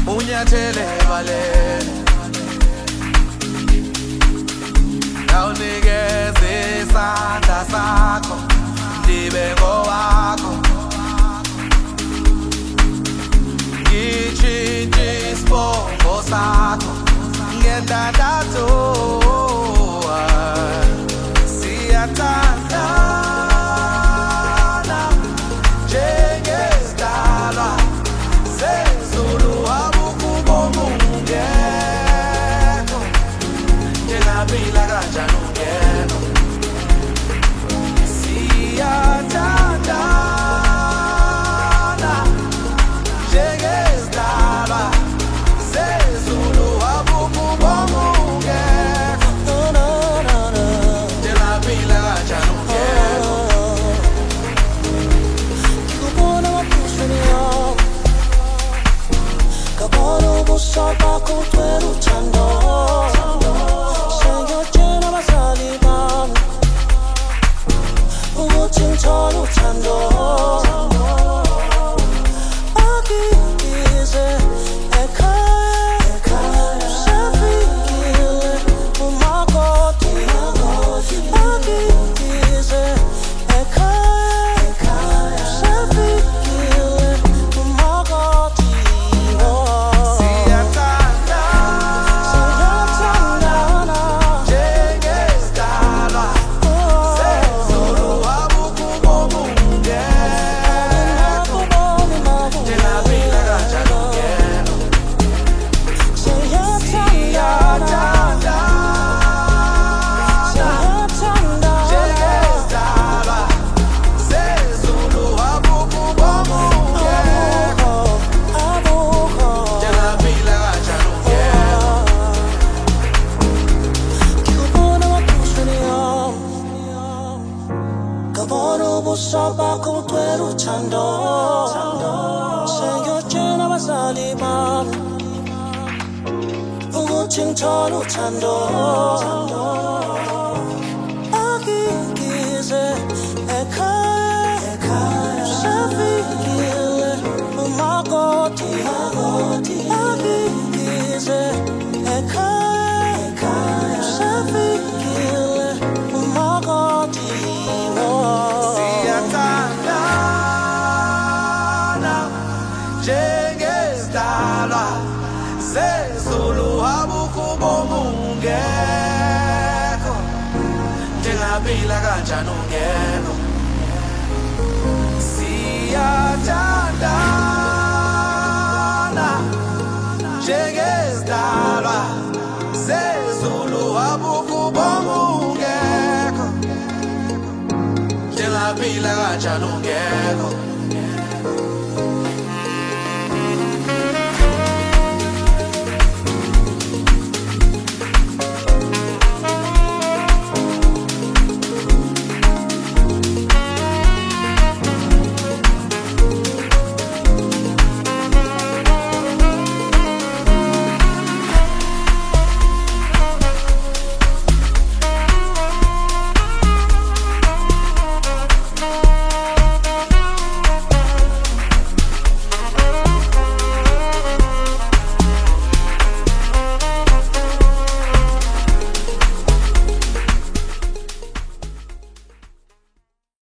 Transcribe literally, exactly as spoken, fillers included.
unyathele balele awunikeze isandla sakho ndibe ngowakho ngitshintshe isibongo sakho ngendandatho siyathandana njengezidalwa zezulu abukubona ungekho njengaphila kanjani ungekho siyathandana njengezidalwa zezulu abukubona ungekho njengaphila kanjani ungekho ngikubona waphusweni yami ngabona ubuso bakho ugcwele uthando sengiyotshela abazali bami ukuthi ngithole uthando akikize ekhaya usefikile umakoti akikize ekhaya usefikile umakoti siyathandana njengezidalwa zezulu abukubona ungekho njengaphila kanjani ungekho siyathandana njengezidalwa zezulu abukubona ungekho njengaphila kanjani ungekho ngikubona waphusweni yami ngabona ubuso bakho ugcwele uthando sengiyotshela abazali bami ukuthi ngithole uthando akikize ekhaya usefikile umakoti akikize ekhaya usefikile umakoti siyathandana njengezidalwa zezulu abukubona ungekho njengaphila kanjani ungekho siyathandana njengezidalwa zezulu abukubona ungekho njengaphila kanjani ungekho